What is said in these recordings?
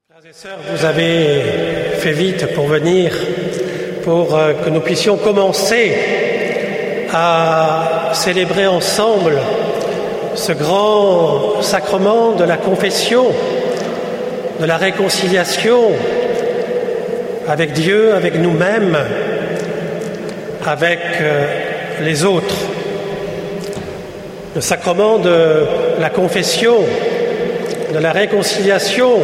Frères et sœurs, vous avez fait vite pour venir, pour que nous puissions commencer à célébrer ensemble ce grand sacrement de la confession, de la réconciliation avec Dieu, avec nous-mêmes, avec les autres. Le sacrement de la confession, de la réconciliation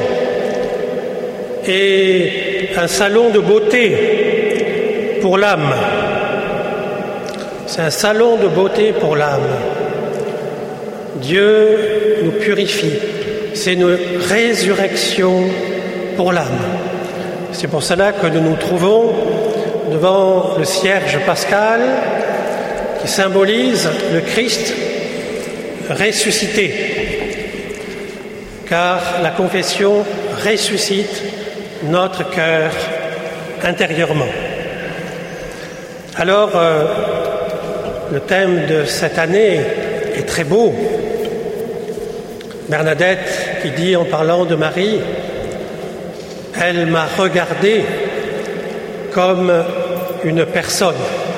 est un salon de beauté pour l'âme. C'est un salon de beauté pour l'âme. Dieu nous purifie. C'est une résurrection pour l'âme. C'est pour cela que nous nous trouvons devant le cierge pascal qui symbolise le Christ ressuscité. Car la confession ressuscite notre cœur intérieurement. Alors, le thème de cette année est très beau. Bernadette qui dit en parlant de Marie, elle m'a regardé comme une personne.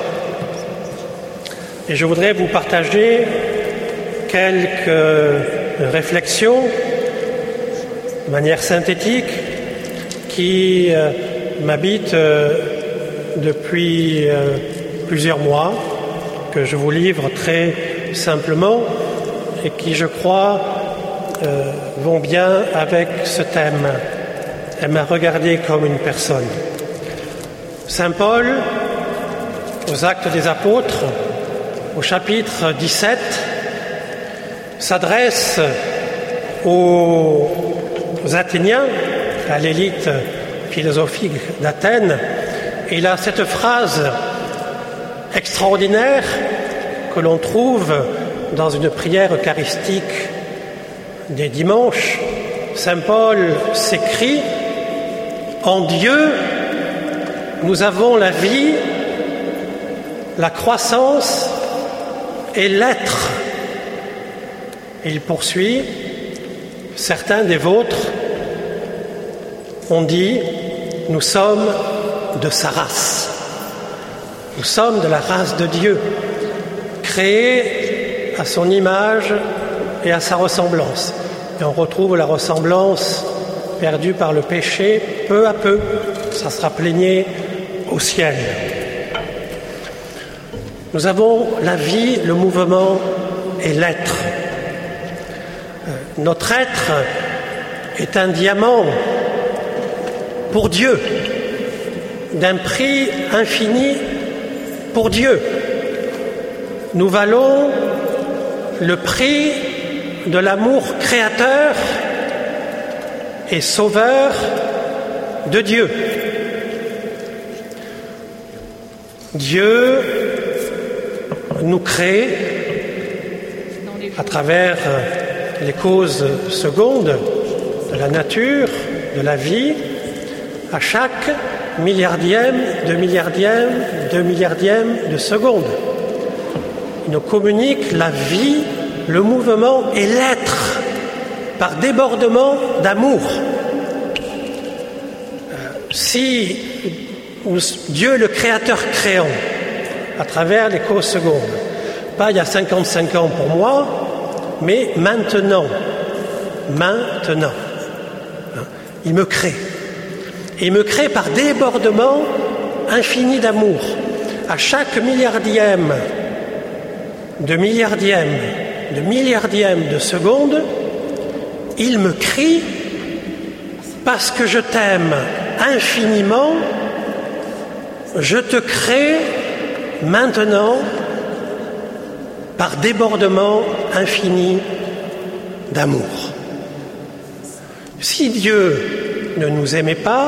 Et je voudrais vous partager quelques réflexions de manière synthétique qui m'habitent depuis plusieurs mois, que je vous livre très simplement et qui, je crois, vont bien avec ce thème. Elle m'a regardé comme une personne. Saint Paul, aux Actes des Apôtres, au chapitre 17, s'adresse aux Athéniens, à l'élite philosophique d'Athènes, et il a cette phrase extraordinaire que l'on trouve dans une prière eucharistique des dimanches. Saint Paul s'écrie « En Dieu, nous avons la vie, la croissance et l'être. » Et il poursuit « Certains des vôtres ont dit « Nous sommes de sa race. Nous sommes de la race de Dieu, créés à son image et à sa ressemblance. » Et on retrouve la ressemblance perdue par le péché peu à peu. Ça sera plénier au ciel. Nous avons la vie, le mouvement et l'être. Notre être est un diamant pour Dieu, d'un prix infini pour Dieu. Nous valons le prix de l'amour créateur et sauveur de Dieu. Dieu nous crée à travers les causes secondes de la nature, de la vie, à chaque milliardième de seconde. Il nous communique la vie, le mouvement et l'être par débordement d'amour. Si Dieu, le Créateur créant, à travers les causes secondes, pas il y a 55 ans pour moi, mais maintenant, il me crée. Et il me crée par débordement infini d'amour. À chaque milliardième de seconde, il me crie parce que je t'aime infiniment, je te crée maintenant par débordement infini d'amour. Si Dieu ne nous aimait pas,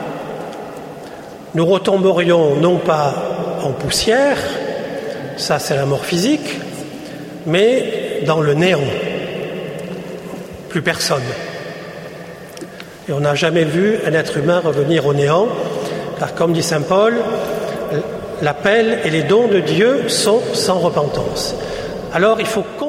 nous retomberions non pas en poussière, ça c'est la mort physique, mais dans le néant. Plus personne. Et on n'a jamais vu un être humain revenir au néant, car comme dit saint Paul, l'appel et les dons de Dieu sont sans repentance. Alors il faut